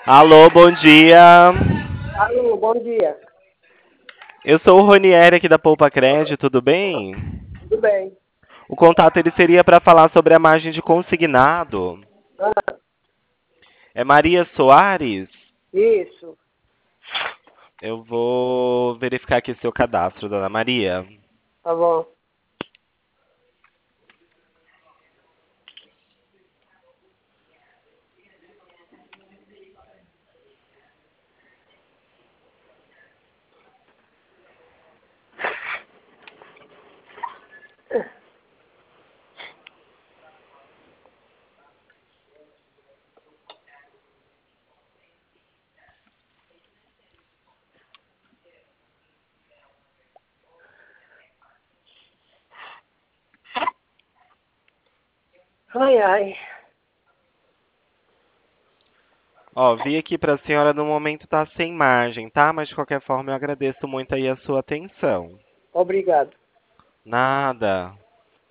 Alô, bom dia. Alô, bom dia. Eu sou o Ronieri aqui da Poupa Crédito, tudo bem? Tudo bem? O contato ele seria para falar sobre a margem de consignado. Ah, É Maria Soares? isso, Eu vou verificar aqui seu cadastro, dona Maria. tá bom. Ai, ai. Ó, vi aqui para a senhora no momento tá sem margem, tá? Mas de qualquer forma eu agradeço muito aí a sua atenção. Obrigado. Nada.